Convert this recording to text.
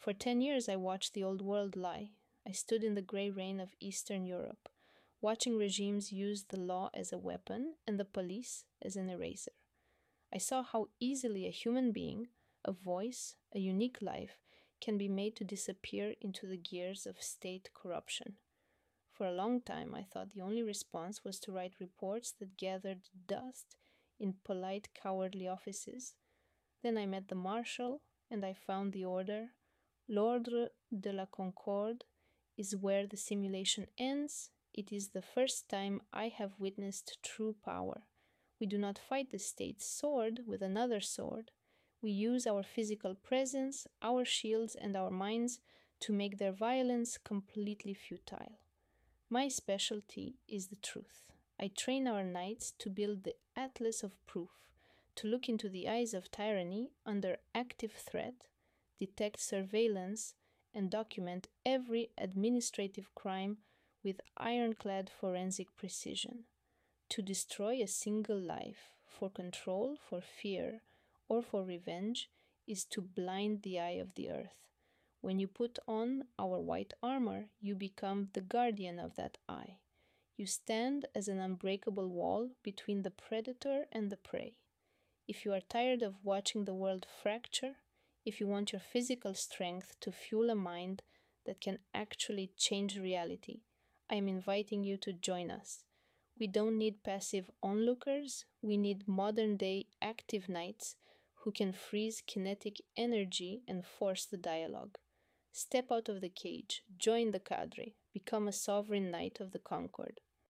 For 10 years, I watched the old world lie. I stood in the grey rain of Eastern Europe, watching regimes use the law as a weapon and the police as an eraser. I saw how easily a human being, a voice, a unique life, can be made to disappear into the gears of state corruption. For a long time, I thought the only response was to write reports that gathered dust in polite, cowardly offices. Then I met the marshal, and I found the order. L'ordre de la concorde is where the simulation ends. It is the first time I have witnessed true power. We do not fight the state's sword with another sword. We use our physical presence, our shields, and our minds to make their violence completely futile. My specialty is the truth. I train our knights to build the atlas of proof, to look into the eyes of tyranny under active threat, detect surveillance, and document every administrative crime with ironclad forensic precision. To destroy a single life for control, for fear, or for revenge is to blind the eye of the earth. When you put on our white armor, you become the guardian of that eye. You stand as an unbreakable wall between the predator and the prey. If you are tired of watching the world fracture, if you want your physical strength to fuel a mind that can actually change reality, I am inviting you to join us. We don't need passive onlookers, we need modern-day active knights who can freeze kinetic energy and force the dialogue. Step out of the cage, join the cadre, become a sovereign knight of the Concord.